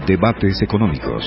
Debates económicos.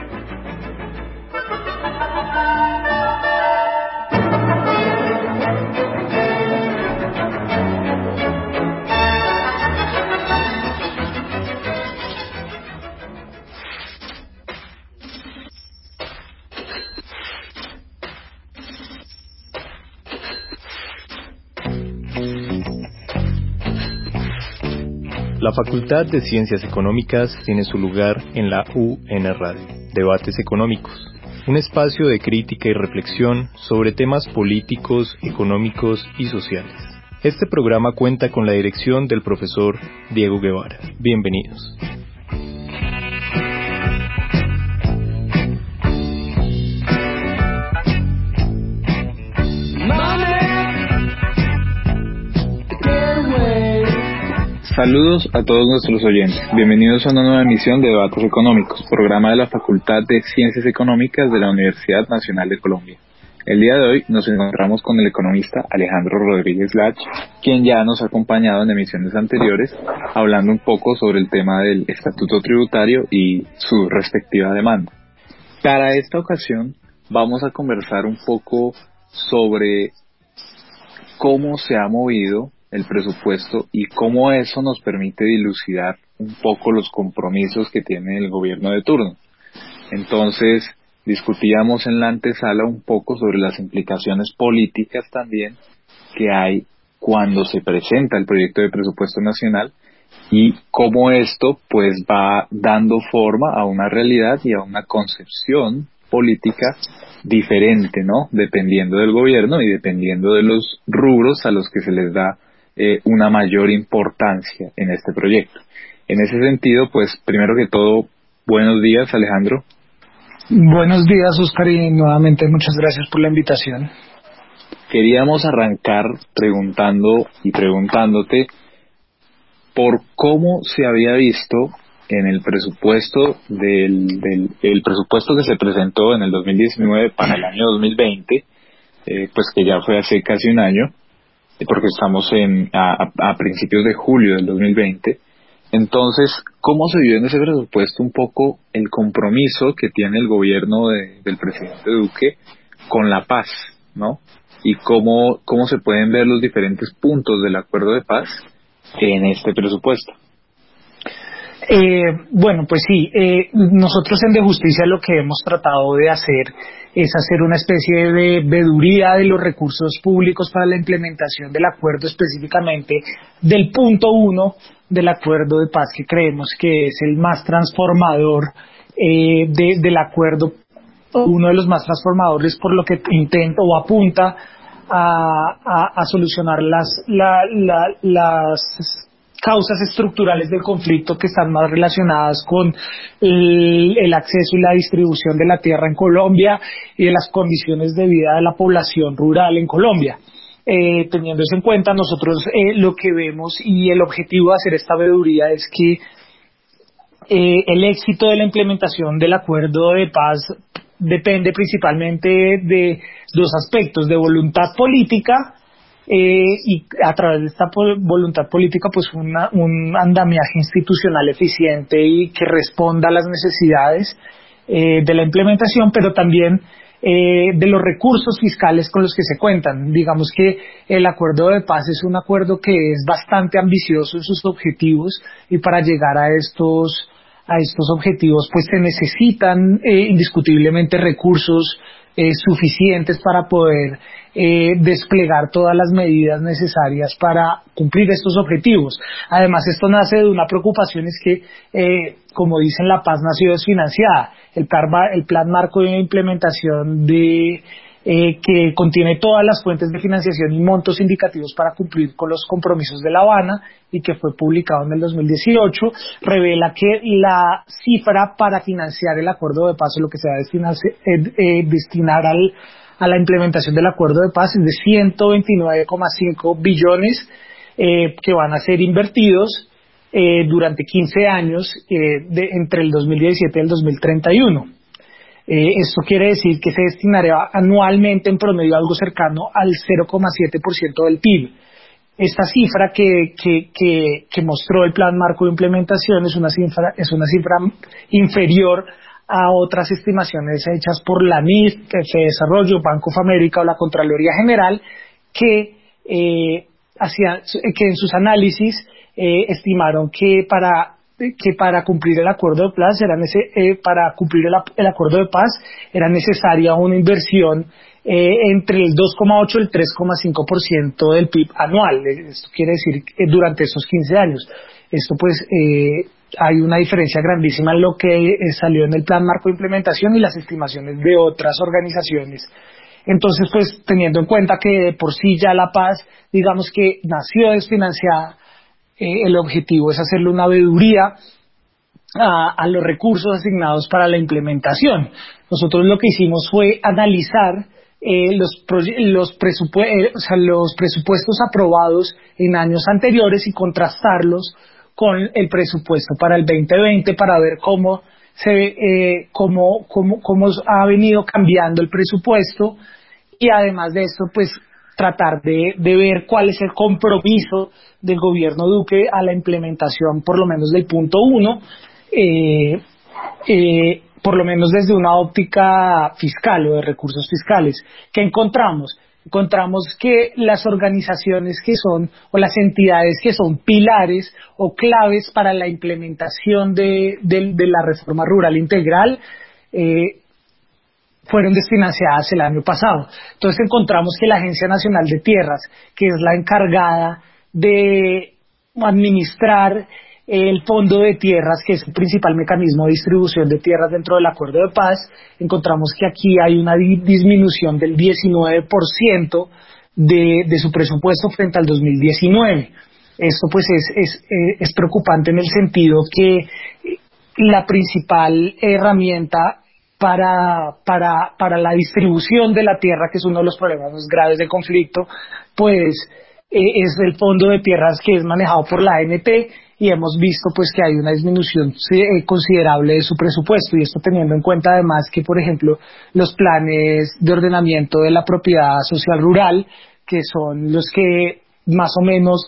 La Facultad de Ciencias Económicas tiene su lugar en la UN Radio, Debates Económicos, un espacio de crítica y reflexión sobre temas políticos, económicos y sociales. Este programa cuenta con la dirección del profesor Diego Guevara. Bienvenidos. Saludos a todos nuestros oyentes. Bienvenidos a una nueva emisión de Debates Económicos, programa de la Facultad de Ciencias Económicas de la Universidad Nacional de Colombia. El día de hoy nos encontramos con el economista Alejandro Rodríguez Lach, quien ya nos ha acompañado en emisiones anteriores, hablando un poco sobre el tema del estatuto tributario y su respectiva demanda. Para esta ocasión vamos a conversar un poco sobre cómo se ha movido el presupuesto y cómo eso nos permite dilucidar un poco los compromisos que tiene el gobierno de turno. Entonces, discutíamos en la antesala un poco sobre las implicaciones políticas también que hay cuando se presenta el proyecto de presupuesto nacional y cómo esto pues va dando forma a una realidad y a una concepción política diferente, ¿no? Dependiendo del gobierno y dependiendo de los rubros a los que se les da una mayor importancia en este proyecto. En ese sentido, pues, primero que todo, buenos días, Alejandro. Buenos días, Oscar, y nuevamente muchas gracias por la invitación. Queríamos arrancar preguntándote por cómo se había visto en el presupuesto el presupuesto que se presentó en el 2019 para el año 2020, pues que ya fue hace casi un año, porque estamos a principios de julio del 2020. Entonces, ¿cómo se vio en ese presupuesto un poco el compromiso que tiene el gobierno del presidente Duque con la paz, ¿no? Y cómo se pueden ver los diferentes puntos del acuerdo de paz en este presupuesto? Bueno, pues sí, nosotros en De Justicia lo que hemos tratado de hacer es hacer una especie de veeduría de los recursos públicos para la implementación del acuerdo, específicamente del punto 1 del acuerdo de paz, que creemos que es el más transformador del acuerdo, uno de los más transformadores, por lo que intenta o apunta a solucionar las causas estructurales del conflicto, que están más relacionadas con el acceso y la distribución de la tierra en Colombia y de las condiciones de vida de la población rural en Colombia. Teniendo eso en cuenta, nosotros lo que vemos y el objetivo de hacer esta veeduría es que el éxito de la implementación del acuerdo de paz depende principalmente de dos aspectos: de voluntad política, y a través de esta voluntad política pues un andamiaje institucional eficiente y que responda a las necesidades de la implementación, pero también de los recursos fiscales con los que se cuentan. Digamos que el acuerdo de paz es un acuerdo que es bastante ambicioso en sus objetivos, y para llegar a estos objetivos pues se necesitan indiscutiblemente recursos suficientes para poder desplegar todas las medidas necesarias para cumplir estos objetivos. Además, esto nace de una preocupación, es que, como dicen, la paz nació desfinanciada. El plan marco de implementación que contiene todas las fuentes de financiación y montos indicativos para cumplir con los compromisos de La Habana, y que fue publicado en el 2018, revela que la cifra para financiar el acuerdo de paz, o lo que se va a destinar a la implementación del acuerdo de paz, es de 129,5 billones que van a ser invertidos durante 15 años, entre el 2017 y el 2031. Esto quiere decir que se destinará anualmente en promedio algo cercano al 0,7% del PIB. esta cifra que mostró el Plan Marco de Implementación es una cifra inferior a otras estimaciones hechas por la NIF, Desarrollo, Banco of America o la Contraloría General, que en sus análisis estimaron que para cumplir el acuerdo de paz era necesaria una inversión entre el 2,8 y el 3,5% del PIB anual. Esto quiere decir durante esos 15 años. Esto pues hay una diferencia grandísima en lo que salió en el Plan Marco de Implementación y las estimaciones de otras organizaciones. Entonces, pues teniendo en cuenta que de por sí ya la paz, digamos que nació desfinanciada, el objetivo es hacerle una veeduría a los recursos asignados para la implementación. Nosotros lo que hicimos fue analizar los presupuestos aprobados en años anteriores y contrastarlos con el presupuesto para el 2020 para ver cómo ha venido cambiando el presupuesto, y además de esto pues tratar de ver cuál es el compromiso del gobierno Duque a la implementación, por lo menos del punto 1, por lo menos desde una óptica fiscal o de recursos fiscales. ¿Qué encontramos? Encontramos que las organizaciones que son, o las entidades que son pilares o claves para la implementación de la reforma rural integral, fueron desfinanciadas el año pasado. Entonces encontramos que la Agencia Nacional de Tierras, que es la encargada de administrar el Fondo de Tierras, que es el principal mecanismo de distribución de tierras dentro del Acuerdo de Paz, encontramos que aquí hay una disminución del 19% de su presupuesto frente al 2019. Esto pues es preocupante en el sentido que la principal herramienta para la distribución de la tierra, que es uno de los problemas más graves del conflicto, pues es el Fondo de Tierras, que es manejado por la ANT, y hemos visto pues que hay una disminución considerable de su presupuesto, y esto teniendo en cuenta además que, por ejemplo, los planes de ordenamiento de la propiedad social rural, que son los que más o menos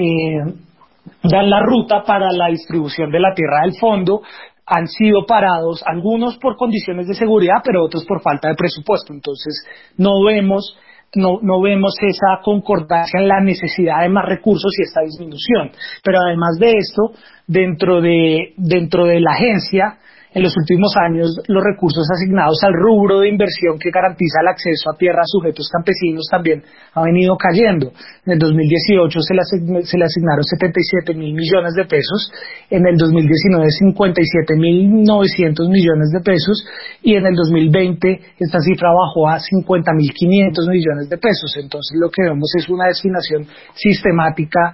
dan la ruta para la distribución de la tierra del fondo, han sido parados, algunos por condiciones de seguridad, pero otros por falta de presupuesto. Entonces no vemos esa concordancia en la necesidad de más recursos y esta disminución. Pero además de esto, dentro de la agencia, en los últimos años, los recursos asignados al rubro de inversión que garantiza el acceso a tierra a sujetos campesinos también ha venido cayendo. En el 2018 se le asignaron 77.000 millones de pesos, en el 2019 57.900 millones de pesos, y en el 2020 esta cifra bajó a 50.500 millones de pesos. Entonces lo que vemos es una desafinación sistemática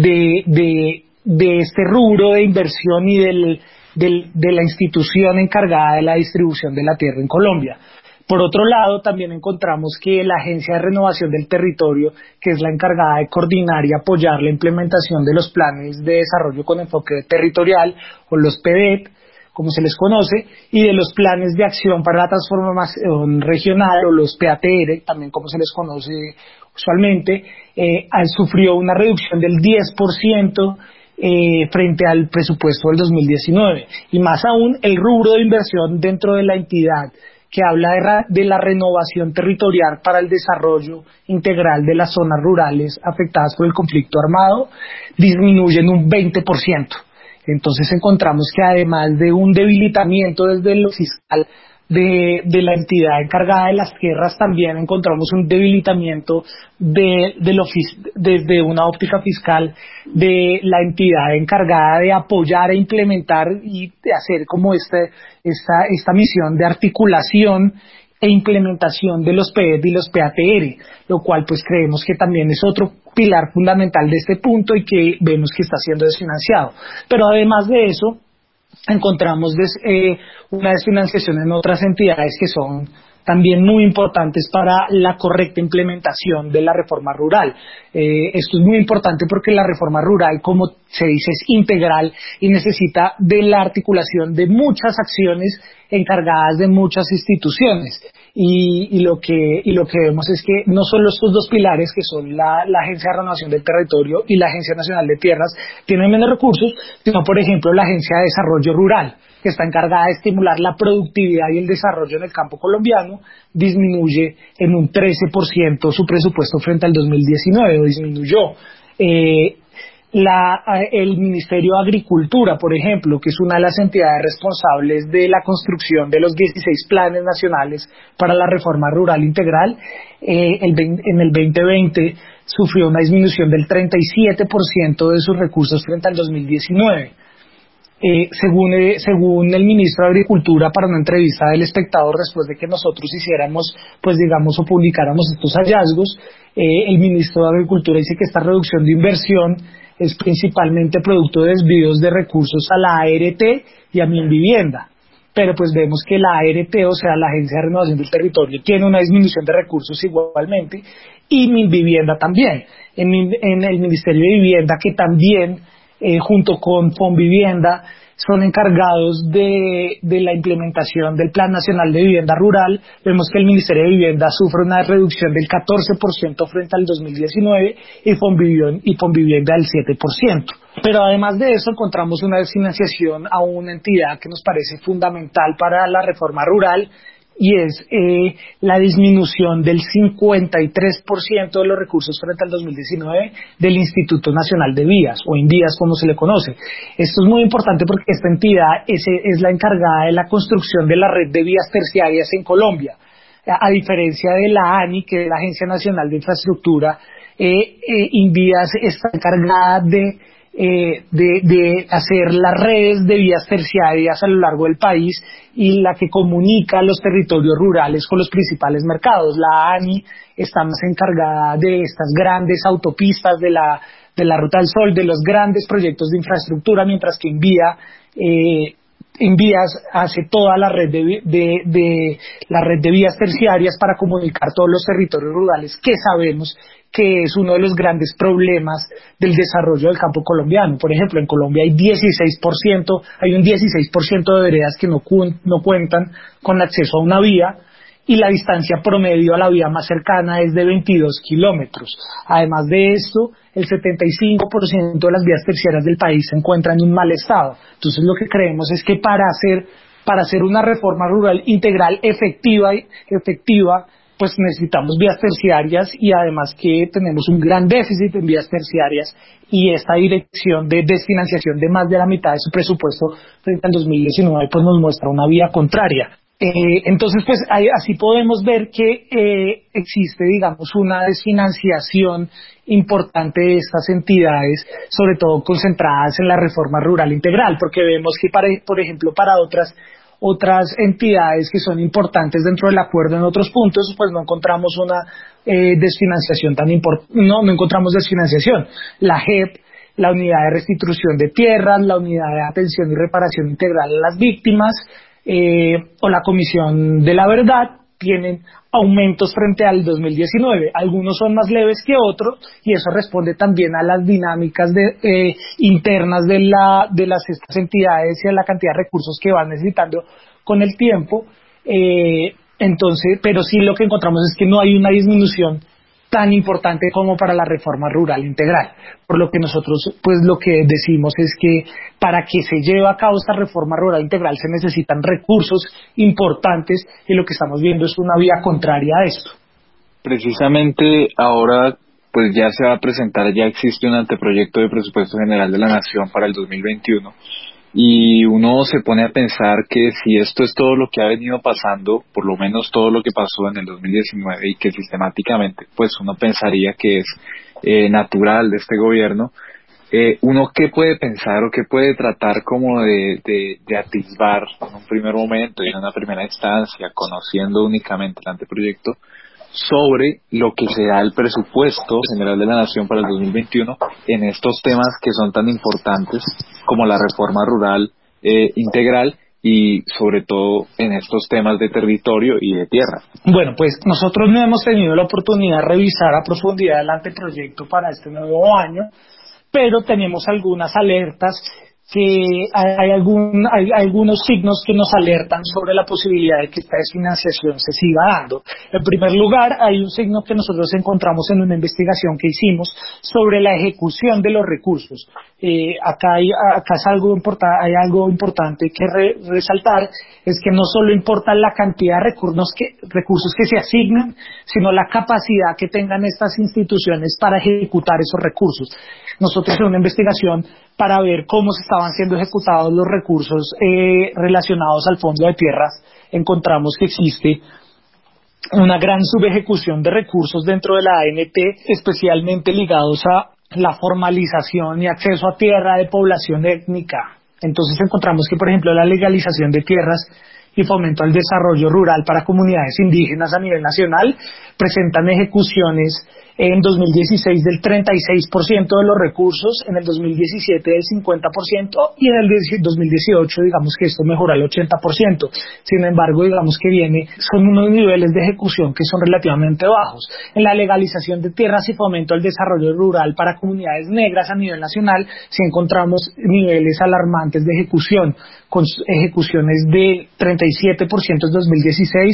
de este rubro de inversión y de la institución encargada de la distribución de la tierra en Colombia. Por otro lado, también encontramos que la Agencia de Renovación del Territorio, que es la encargada de coordinar y apoyar la implementación de los planes de desarrollo con enfoque territorial, o los PDET, como se les conoce, y de los planes de acción para la transformación regional, o los PATR, también como se les conoce usualmente, sufrió una reducción del 10% frente al presupuesto del 2019, y más aún el rubro de inversión dentro de la entidad que habla de la renovación territorial para el desarrollo integral de las zonas rurales afectadas por el conflicto armado disminuye en un 20%. Entonces encontramos que además de un debilitamiento desde lo fiscal de la entidad encargada de las tierras, también encontramos un debilitamiento desde una óptica fiscal de la entidad encargada de apoyar e implementar y de hacer como esta misión de articulación e implementación de los PED y los PATR, lo cual pues creemos que también es otro pilar fundamental de este punto y que vemos que está siendo desfinanciado. Pero además de eso, encontramos una desfinanciación en otras entidades que son también muy importantes para la correcta implementación de la reforma rural. Esto es muy importante porque la reforma rural, como se dice, es integral y necesita de la articulación de muchas acciones encargadas de muchas instituciones. Y lo que vemos es que no solo estos dos pilares, que son la Agencia de Renovación del Territorio y la Agencia Nacional de Tierras, tienen menos recursos, sino, por ejemplo, la Agencia de Desarrollo Rural, que está encargada de estimular la productividad y el desarrollo en el campo colombiano, disminuye en un 13% su presupuesto frente al 2019, o disminuyó. El Ministerio de Agricultura, por ejemplo, que es una de las entidades responsables de la construcción de los 16 planes nacionales para la reforma rural integral, en el 2020 sufrió una disminución del 37% de sus recursos frente al 2019. Según el ministro de Agricultura, para una entrevista del Espectador, después de que nosotros hiciéramos, pues digamos, o publicáramos estos hallazgos, el ministro de Agricultura dice que esta reducción de inversión es principalmente producto de desvíos de recursos a la ART y a Minvivienda. Pero pues vemos que la ART, o sea, la Agencia de Renovación del Territorio, tiene una disminución de recursos igualmente, y Minvivienda también. En el Ministerio de Vivienda, que también, junto con Fonvivienda, son encargados de la implementación del Plan Nacional de Vivienda Rural, vemos que el Ministerio de Vivienda sufre una reducción del 14% frente al 2019 y Fonvivienda del 7%. Pero además de eso encontramos una desfinanciación a una entidad que nos parece fundamental para la reforma rural, y es la disminución del 53% de los recursos frente al 2019 del Instituto Nacional de Vías, o INVÍAS como se le conoce. Esto es muy importante porque esta entidad es la encargada de la construcción de la red de vías terciarias en Colombia. A diferencia de la ANI, que es la Agencia Nacional de Infraestructura, INVÍAS está encargada de hacer las redes de vías terciarias a lo largo del país y la que comunica los territorios rurales con los principales mercados. La ANI está más encargada de estas grandes autopistas, de la Ruta del Sol, de los grandes proyectos de infraestructura, mientras que INVÍAS hace toda la red de vías terciarias para comunicar todos los territorios rurales, que sabemos que es uno de los grandes problemas del desarrollo del campo colombiano. Por ejemplo, en Colombia hay un 16% de veredas que no cuentan con acceso a una vía, y la distancia promedio a la vía más cercana es de 22 kilómetros. Además de esto, el 75% de las vías terciarias del país se encuentran en un mal estado. Entonces, lo que creemos es que para hacer una reforma rural integral efectiva, pues necesitamos vías terciarias, y además que tenemos un gran déficit en vías terciarias, y esta dirección de desfinanciación de más de la mitad de su presupuesto frente al 2019 pues nos muestra una vía contraria. Entonces, pues así podemos ver que existe, digamos, una desfinanciación importante de estas entidades, sobre todo concentradas en la reforma rural integral, porque vemos que, por ejemplo, para otras entidades que son importantes dentro del acuerdo en otros puntos, pues no encontramos una desfinanciación no encontramos desfinanciación. La JEP, la Unidad de Restitución de Tierras, la Unidad de Atención y Reparación Integral a las Víctimas, o la Comisión de la Verdad, tienen aumentos frente al 2019. Algunos son más leves que otros, y eso responde también a las dinámicas internas de estas entidades y a la cantidad de recursos que van necesitando con el tiempo. Entonces, pero sí lo que encontramos es que no hay una disminución tan importante como para la reforma rural integral. Por lo que nosotros, pues lo que decimos es que para que se lleve a cabo esta reforma rural integral se necesitan recursos importantes, y lo que estamos viendo es una vía contraria a esto. Precisamente ahora, pues ya se va a presentar, ya existe un anteproyecto de presupuesto general de la Nación para el 2021. Y uno se pone a pensar que si esto es todo lo que ha venido pasando, por lo menos todo lo que pasó en el 2019, y que sistemáticamente, pues uno pensaría que es natural de este gobierno, uno qué puede pensar o qué puede tratar como de atisbar en un primer momento y en una primera instancia, conociendo únicamente el anteproyecto, sobre lo que será el presupuesto general de la Nación para el 2021 en estos temas que son tan importantes como la reforma rural integral, y sobre todo en estos temas de territorio y de tierra. Bueno, pues nosotros no hemos tenido la oportunidad de revisar a profundidad el anteproyecto para este nuevo año, pero tenemos algunas alertas que hay algunos signos que nos alertan sobre la posibilidad de que esta desfinanciación se siga dando. En primer lugar, hay un signo que nosotros encontramos en una investigación que hicimos sobre la ejecución de los recursos. Acá es hay algo importante que resaltar, es que no solo importa la cantidad de recursos que se asignan, sino la capacidad que tengan estas instituciones para ejecutar esos recursos. Nosotros en una investigación para ver cómo se estaban siendo ejecutados los recursos relacionados al Fondo de Tierras, encontramos que existe una gran subejecución de recursos dentro de la ANT, especialmente ligados a la formalización y acceso a tierra de población étnica. Entonces encontramos que, por ejemplo, la legalización de tierras y fomento al desarrollo rural para comunidades indígenas a nivel nacional presentan ejecuciones en 2016 del 36% de los recursos, en el 2017 del 50% y en el 2018 digamos que esto mejora al 80%. Sin embargo, digamos que son unos niveles de ejecución que son relativamente bajos. En la legalización de tierras y fomento al desarrollo rural para comunidades negras a nivel nacional sí encontramos niveles alarmantes de ejecución, con ejecuciones de 37% en 2016,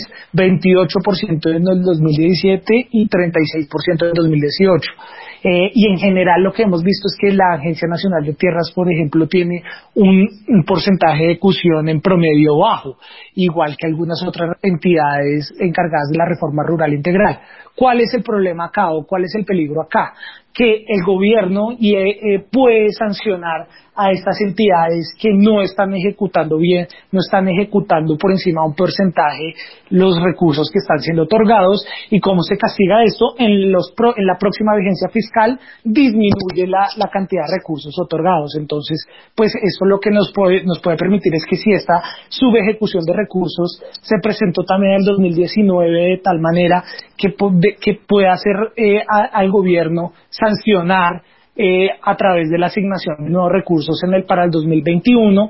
28% en el 2017 y 36% en 2018. Y en general lo que hemos visto es que la Agencia Nacional de Tierras, por ejemplo, tiene un porcentaje de ejecución en promedio bajo, igual que algunas otras entidades encargadas de la reforma rural integral. ¿Cuál es el problema acá o cuál es el peligro acá? Que el gobierno puede sancionar a estas entidades que no están ejecutando bien, no están ejecutando por encima de un porcentaje los recursos que están siendo otorgados. ¿Y cómo se castiga esto? En la próxima vigencia fiscal disminuye la cantidad de recursos otorgados. Entonces, pues esto lo que nos puede permitir es que si esta subejecución de recursos se presentó también en el 2019 de tal manera que pueda hacer al gobierno sancionar a través de la asignación de nuevos recursos para el 2021,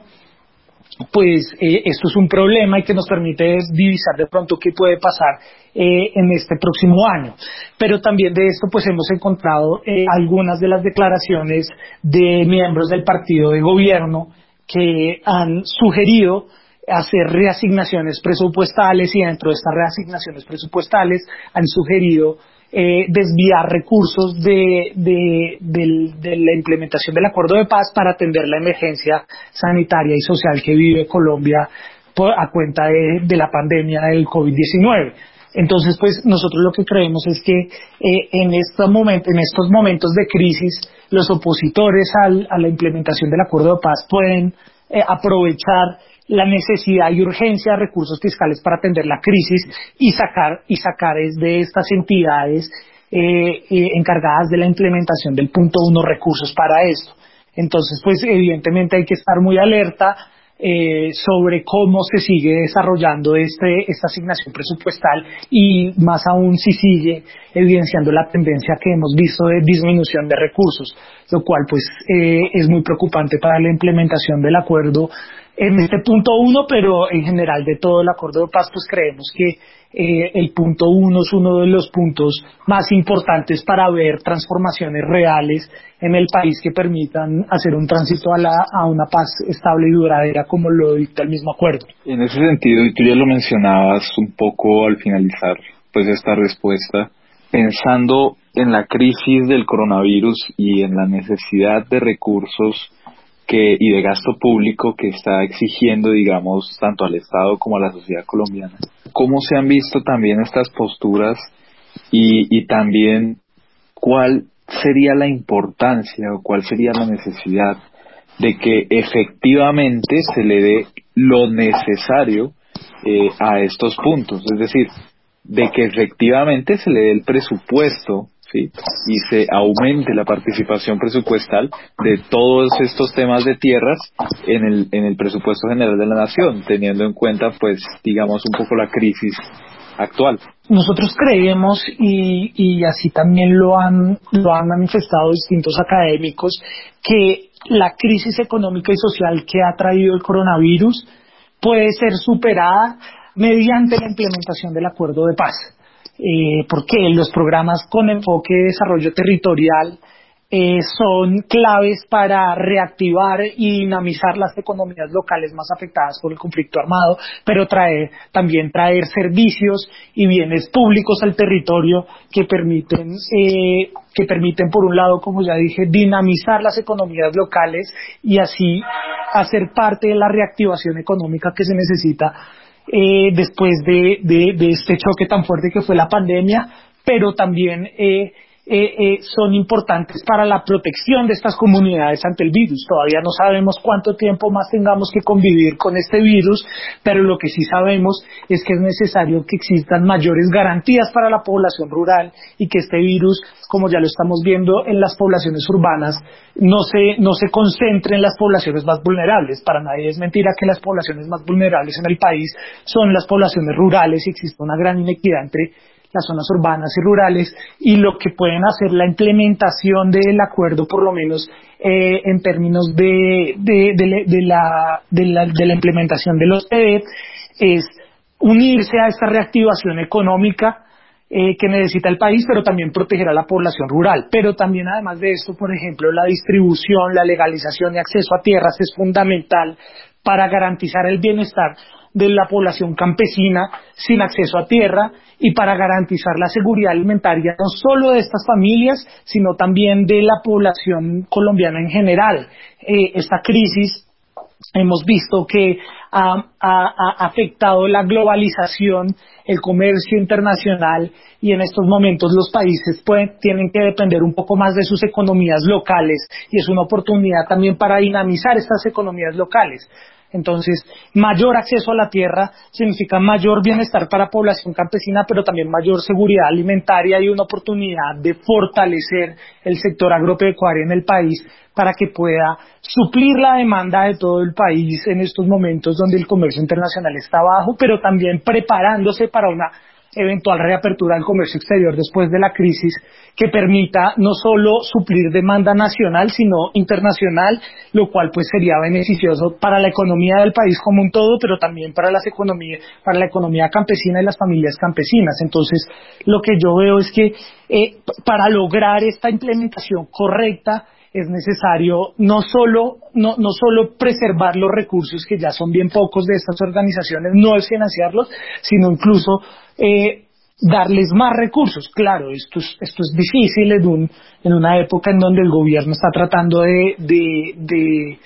pues esto es un problema y que nos permite divisar de pronto qué puede pasar en este próximo año. Pero también de esto pues hemos encontrado algunas de las declaraciones de miembros del partido de gobierno que han sugerido hacer reasignaciones presupuestales, y dentro de estas reasignaciones presupuestales han sugerido desviar recursos de la implementación del acuerdo de paz para atender la emergencia sanitaria y social que vive Colombia a cuenta de la pandemia del COVID-19. Entonces, pues nosotros lo que creemos es que en estos momentos de crisis, los opositores a la implementación del acuerdo de paz pueden aprovechar la necesidad y urgencia de recursos fiscales para atender la crisis y sacar de estas entidades encargadas de la implementación del punto 1 recursos para esto. Entonces, pues evidentemente hay que estar muy alerta sobre cómo se sigue desarrollando esta asignación presupuestal, y más aún si sigue evidenciando la tendencia que hemos visto de disminución de recursos, lo cual pues es muy preocupante para la implementación del acuerdo en este punto 1, pero en general de todo el acuerdo de paz pues creemos que el punto 1 es uno de los puntos más importantes para ver transformaciones reales en el país que permitan hacer un tránsito a una paz estable y duradera como lo dicta el mismo acuerdo. En ese sentido, y tú ya lo mencionabas un poco al finalizar pues esta respuesta, pensando en la crisis del coronavirus y en la necesidad de recursos y de gasto público que está exigiendo, digamos, tanto al Estado como a la sociedad colombiana, ¿cómo se han visto también estas posturas y también cuál sería la importancia o cuál sería la necesidad de que efectivamente se le dé lo necesario a estos puntos? Es decir, de que efectivamente se le dé el presupuesto, ¿sí?, y se aumente la participación presupuestal de todos estos temas de tierras en el presupuesto general de la nación, teniendo en cuenta, pues, digamos, un poco la crisis actual. Nosotros creemos, y así también lo han manifestado distintos académicos, que la crisis económica y social que ha traído el coronavirus puede ser superada mediante la implementación del acuerdo de paz. Porque los programas con enfoque de desarrollo territorial son claves para reactivar y dinamizar las economías locales más afectadas por el conflicto armado, pero también traer servicios y bienes públicos al territorio que permiten, por un lado, como ya dije, dinamizar las economías locales y así hacer parte de la reactivación económica que se necesita después de este choque tan fuerte que fue la pandemia, pero también son importantes para la protección de estas comunidades ante el virus. Todavía no sabemos cuánto tiempo más tengamos que convivir con este virus, pero lo que sí sabemos es que es necesario que existan mayores garantías para la población rural y que este virus, como ya lo estamos viendo en las poblaciones urbanas, no se concentre en las poblaciones más vulnerables. Para nadie es mentira que las poblaciones más vulnerables en el país son las poblaciones rurales y existe una gran inequidad entre las zonas urbanas y rurales, y lo que pueden hacer la implementación del acuerdo, por lo menos en términos de la implementación de los PED, es unirse a esta reactivación económica que necesita el país, pero también proteger a la población rural. Pero también, además de esto, por ejemplo, la distribución, la legalización y acceso a tierras es fundamental para garantizar el bienestar de la población campesina sin acceso a tierra y para garantizar la seguridad alimentaria no solo de estas familias, sino también de la población colombiana en general. Esta crisis hemos visto que ha afectado la globalización, el comercio internacional, y en estos momentos los países tienen que depender un poco más de sus economías locales, y es una oportunidad también para dinamizar estas economías locales. Entonces, mayor acceso a la tierra significa mayor bienestar para la población campesina, pero también mayor seguridad alimentaria y una oportunidad de fortalecer el sector agropecuario en el país para que pueda suplir la demanda de todo el país en estos momentos donde el comercio internacional está bajo, pero también preparándose para una eventual reapertura del comercio exterior después de la crisis, que permita no solo suplir demanda nacional sino internacional, lo cual pues sería beneficioso para la economía del país como un todo, pero también para la economía campesina y las familias campesinas. Entonces, lo que yo veo es que para lograr esta implementación correcta es necesario no solo preservar los recursos, que ya son bien pocos de estas organizaciones, no es financiarlos, sino incluso darles más recursos. Claro, esto es difícil en una época en donde el gobierno está tratando de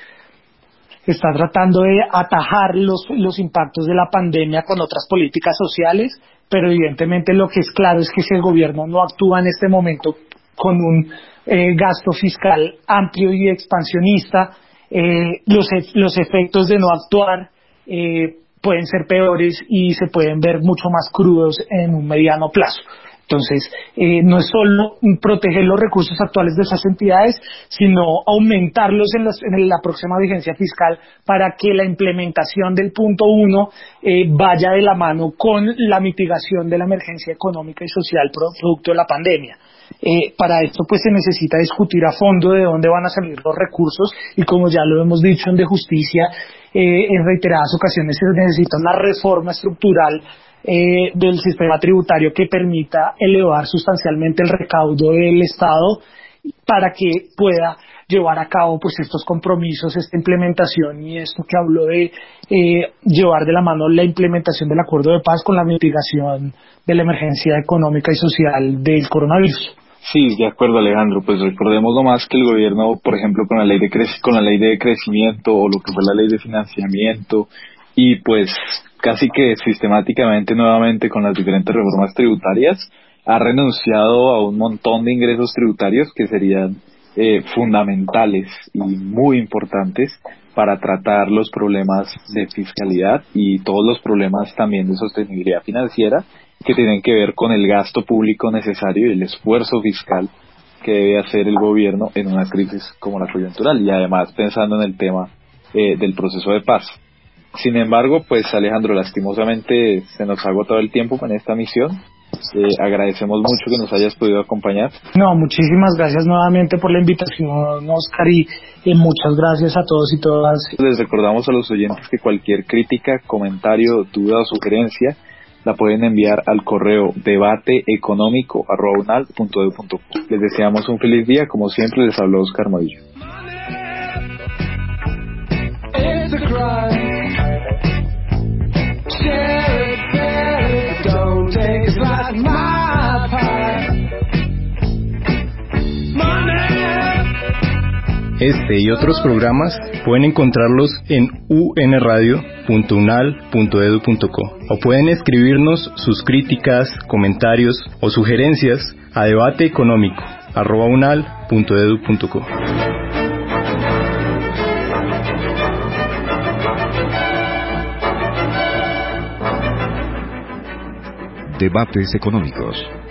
atajar los impactos de la pandemia con otras políticas sociales, pero evidentemente lo que es claro es que si el gobierno no actúa en este momento con un gasto fiscal amplio y expansionista, los efectos de no actuar pueden ser peores y se pueden ver mucho más crudos en un mediano plazo. Entonces, no es solo proteger los recursos actuales de esas entidades, sino aumentarlos en la próxima vigencia fiscal para que la implementación del punto 1 vaya de la mano con la mitigación de la emergencia económica y social producto de la pandemia. Para esto pues se necesita discutir a fondo de dónde van a salir los recursos, y como ya lo hemos dicho en De Justicia en reiteradas ocasiones, se necesita una reforma estructural del sistema tributario que permita elevar sustancialmente el recaudo del Estado para que pueda llevar a cabo pues estos compromisos, esta implementación y esto que habló de llevar de la mano la implementación del acuerdo de paz con la mitigación de la emergencia económica y social del coronavirus. Sí, de acuerdo, Alejandro. Pues recordemos nomás que el gobierno, por ejemplo, con la ley de crecimiento o lo que fue la ley de financiamiento, y pues casi que sistemáticamente nuevamente con las diferentes reformas tributarias, ha renunciado a un montón de ingresos tributarios que serían fundamentales y muy importantes para tratar los problemas de fiscalidad y todos los problemas también de sostenibilidad financiera que tienen que ver con el gasto público necesario y el esfuerzo fiscal que debe hacer el gobierno en una crisis como la coyuntural, y además pensando en el tema del proceso de paz. Sin embargo, pues Alejandro, lastimosamente se nos ha agotado el tiempo con esta misión. Agradecemos mucho que nos hayas podido acompañar. No, muchísimas gracias nuevamente por la invitación, Oscar, y muchas gracias a todos y todas. Les recordamos a los oyentes que cualquier crítica, comentario, duda o sugerencia la pueden enviar al correo debateeconómico@unal.edu.co. Les deseamos un feliz día. Como siempre, les habló Oscar Modillo. Este y otros programas pueden encontrarlos en unradio.unal.edu.co o pueden escribirnos sus críticas, comentarios o sugerencias a debateeconómico@unal.edu.co. Debates económicos.